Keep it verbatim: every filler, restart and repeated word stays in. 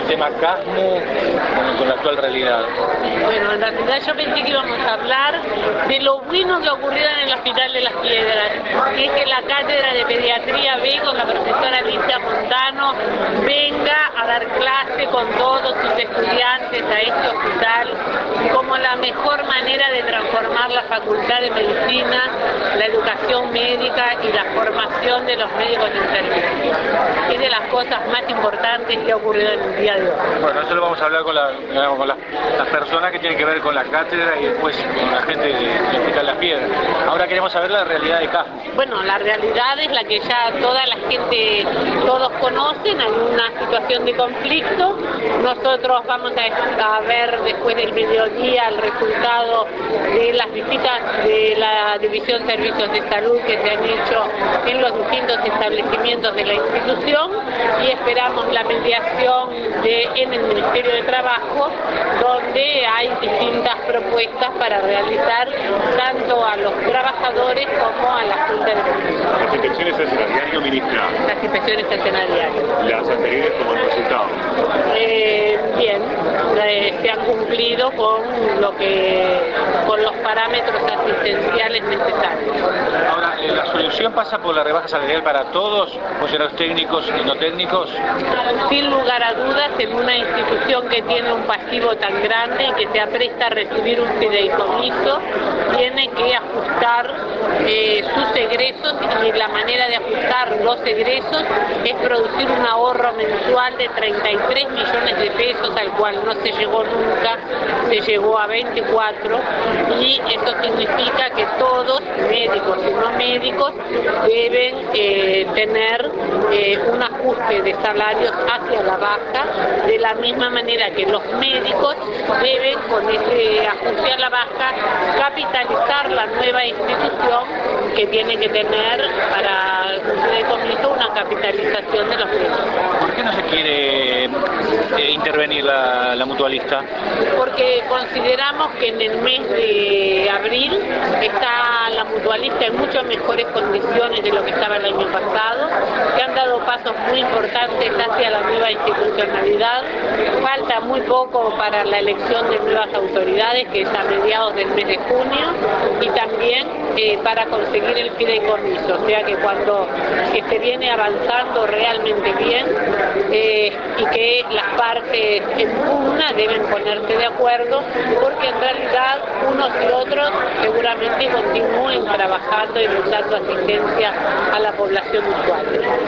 tema Casmu con, con la actual realidad? Bueno, en realidad yo pensé que íbamos a hablar de lo bueno que ocurrió en el Hospital de las Piedras, que es que la cátedra de pediatría ve con la profesora Alicia Montano venga a dar clase con todos sus estudiantes a este hospital como la mejor manera de transformar la Facultad de Medicina, la educación médica y la formación de los médicos en servicio. Es de las cosas más importantes que ha ocurrido en el día de hoy. Bueno, eso lo vamos a hablar con, la, con la, las personas que tienen que ver con la cátedra y después con la gente del Hospital Las Piedras. Ahora queremos saber la realidad de Casmu. Bueno, la realidad es la que ya toda la gente, todos conocen, hay una situación de conflicto. Nosotros vamos a, a ver después del mediodía el resultado de las visitas de la División Servicios de Salud que se han hecho en los distintos establecimientos de la institución y esperamos la mediación de, en el Ministerio de Trabajo, donde hay distintas propuestas para realizar tanto a los trabajadores como a la Junta de Gobierno. Las inspecciones se hacen a diario, ministra. Las inspecciones se hacen a diario. Las anteriores como el resultado. Eh, bien, eh, se han cumplido con lo que, con los parámetros asistenciales necesarios. Ahora, eh, ¿la solución pasa por la rebaja salarial para todos, funcionarios técnicos y no técnicos? Sin lugar a dudas, en una institución que tiene un pasivo tan grande y que se apresta a recibir un fideicomiso, tiene que ajustar eh, sus egresos, y la manera de ajustar los egresos es producir un ahorro mensual de treinta y tres millones de pesos, al cual no se llegó nunca, se llegó a veinticuatro, y eso significa que todos, médicos y no médicos, deben eh, tener eh, un ajuste de salarios hacia la baja, de la misma manera que los médicos deben, con ese ajuste a la baja, capitalizar la nueva institución que tiene que tener para el fideicomiso una capitalización de los médicos. ¿Por qué no se quiere eh, intervenir la, la mutualista? Porque consideramos que en el mes de abril está la mutualista en mucho mejores condiciones de lo que estaba el año pasado, se han dado pasos muy importantes hacia la nueva institucionalidad, falta muy poco para la elección de nuevas autoridades, que es a mediados del mes de junio, y también eh, para conseguir el fideicomiso, o sea que cuando que se viene avanzando realmente bien eh, y que las partes en pugna deben ponerse de acuerdo, porque en realidad unos y otros seguramente continúen trabajando y brindando asistencia a la población usuaria.